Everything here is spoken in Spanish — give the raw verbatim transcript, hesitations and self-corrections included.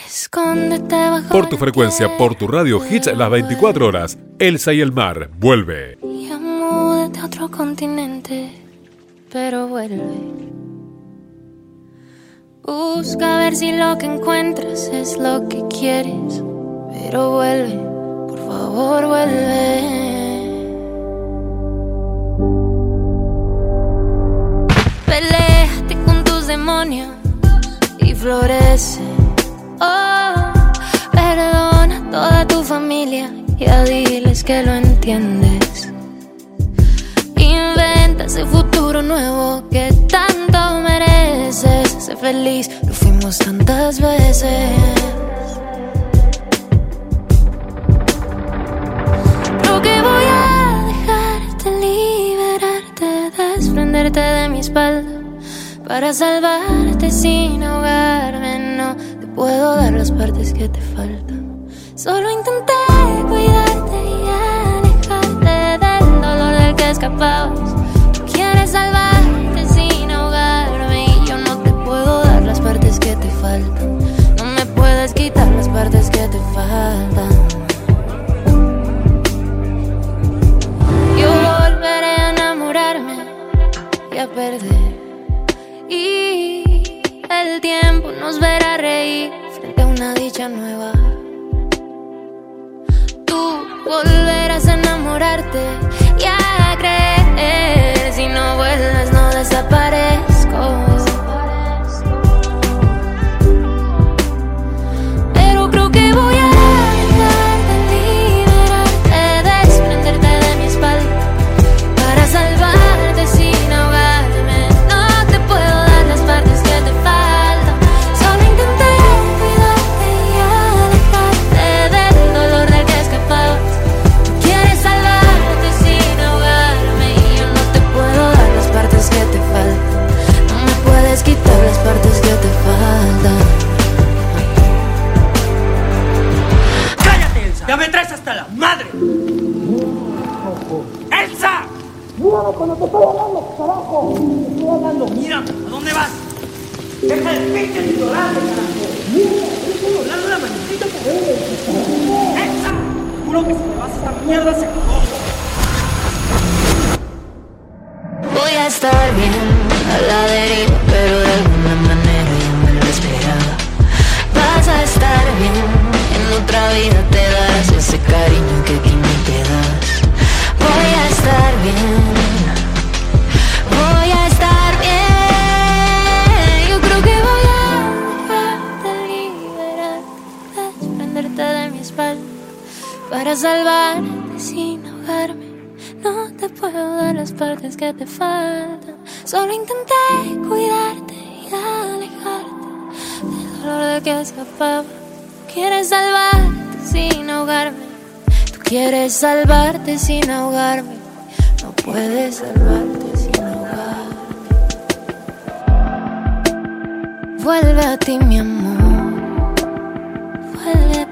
Escóndete bajo Por tu frecuencia, por tu radio Hits las veinticuatro horas. Elsa y el mar, vuelve. Ya múdate a otro continente, pero vuelve. Busca ver si lo que encuentras es lo que quieres, pero vuelve, por favor vuelve. Peléate con tus demonios y florece. Oh, perdona a toda tu familia, ya diles que lo entiendes. Inventa ese futuro nuevo que tanto mereces. Sé feliz, lo fuimos tantas veces. Creo que voy a dejarte liberarte, desprenderte de mi espalda para salvarte sin ahogarme. No te puedo dar las partes que te faltan. Solo intenté cuidarte y alejarte del dolor del que escapabas. Quieres salvarte sin ahogarme y yo no te puedo dar las partes que te faltan. No me puedes quitar las partes que te faltan. Yo volveré a enamorarme y a perder, y el tiempo nos verá reír frente a una dicha nueva. Tú volverás a enamorarte y a creer. Si no vuelves no desaparezco. Pero creo que voy a dejarte liberarte, desprenderte de mi espalda para salvarte sin ahogarme. No te puedo dar las partes que te faltan. Solo intenté cuidarte y alejarte del dolor del que escapabas. Tú quieres salvarte sin ahogarme y yo no te puedo dar las partes que te faltan. No me puedes quitar las partes que te faltan. ¡Cállate, Elsa! ¡Ya me traes hasta la madre! ¡Elsa! Mírame cuando te estoy hablando, carajo. Te estoy hablando. Mírame, ¿a dónde vas? ¡Deja de pinche ignorarte, carajo! Mira, te estoy hablando la manecita que eres. ¡Elsa! Juro que si me vas a esa mierda se acabó. Voy a estar bien, a la deriva, pero de alguna manera ya me lo esperaba. Vas a estar bien, en otra vida te darás ese cariño que aquí no te das. Voy a estar bien, voy a estar bien. Yo creo que voy a dejarte liberarte, desprenderte de mi espalda para salvarte sin ahogarme. No te puedo dar las partes que te faltan. Solo intenté cuidarte y alejarte del dolor de que escapaba. Quieres salvarte sin ahogarme. Tú quieres salvarte sin ahogarme. No puedes salvarte sin ahogarte. Vuelve a ti, mi amor. Vuelve